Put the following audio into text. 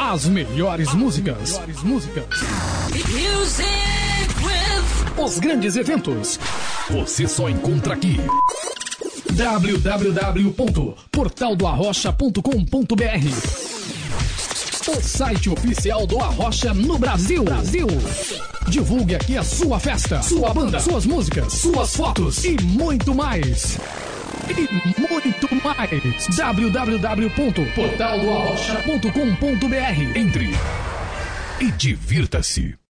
As melhores músicas. Os grandes eventos. Você só encontra aqui. www.portaldoarrocha.com.br, o site oficial do Arrocha no Brasil. Divulgue aqui a sua festa, sua banda, suas músicas, suas fotos e muito mais. www.portaldoarrocha.com.br. Entre e divirta-se.